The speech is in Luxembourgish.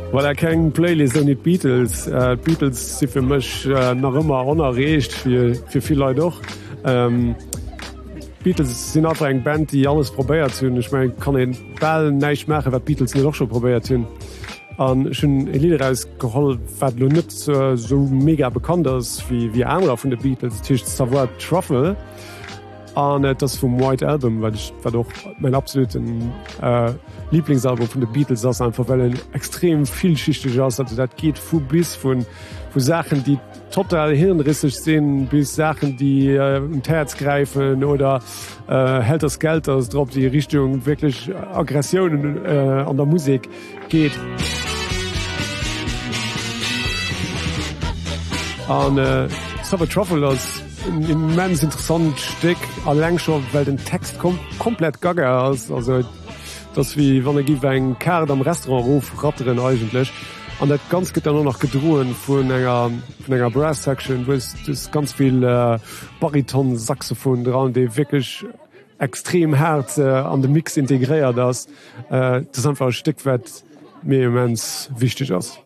Weil keng Playlist an die Beatles. Beatles si fir mech nach ëmmer onerrecht fir viel Leute doch. Beatles sind einfach eng Band, die alles probéiert hunn. Ich mein, kann den Ball neich mache, wat Beatles nie doch schon probéiert hunn. An schon Liederreis geholl wat lo net so mega bekannt ass wie andere vun de Beatles. Tisch Savoir Truffle an das vum White Album, war doch mein absoluten Lieblingsalbum vun de Beatles ass einfach well extrem vielschichtig ass. Also dat geht vu bis vu Sachen, die total hirnrissig sind, bis Sachen, die Herz greifen oder hält das Geld aus drauf, die Richtung wirklich Aggressionen an der Musik geht. An Savoir Truffle als ein immens interessant Stück, allein schon, weil den Text komplett gaga aus. Also das wie wann gi eng Kar am Restaurant ruf ratteren eigentlich. An dat ganz geht dann nur noch gedrohen vun enger Brass Section, wo es ganz viel Bariton Saxophon dran, de wirklich extrem herz an den Mix integriert das. Das ist einfach ein Stück, was mir immens wichtig ist.